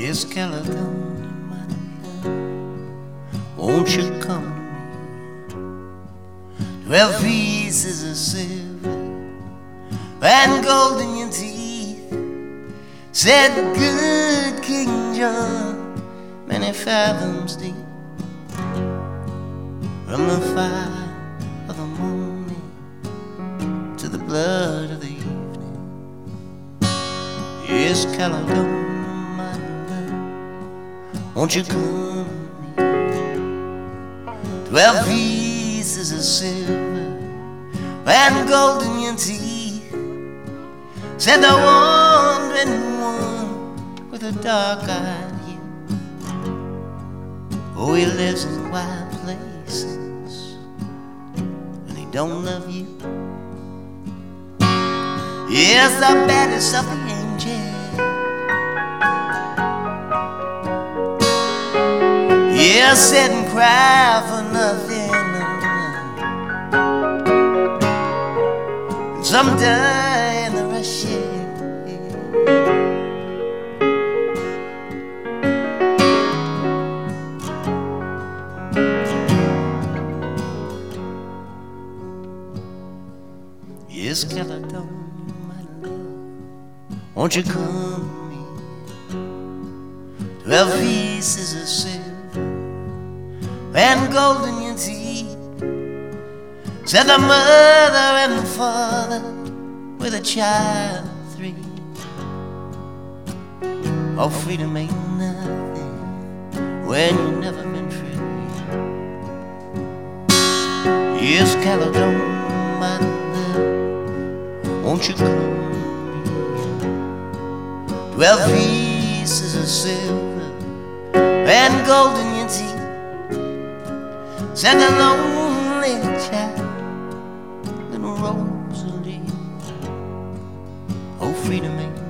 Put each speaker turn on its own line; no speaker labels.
Yes, Caledonia, my love, won't you come to me? 12 pieces of silver and gold in your teeth, said good King John, many fathoms deep. From the fire of the morning to the blood of the evening. Yes, Caledonia, my love, won't you come to me? 12 pieces of silver and gold in your teeth, said the wandering one with a dark-eyed youth. Oh, he lives in wild places and he don't love you. Yes, the baddest of the angels. Yes, sit and cry for nothing. And some die in the rush. Yes, Caledonia, my love, won't you come to me? 12 pieces of silver and gold in your teeth, said the mother and the father with a child of 3. Oh, freedom ain't nothing when you've never been free. Yes, Caledonia, my love, won't you come to me? 12 pieces of silver and gold in your teeth, said the lonely child, little Rosalie. Oh, freedom ain't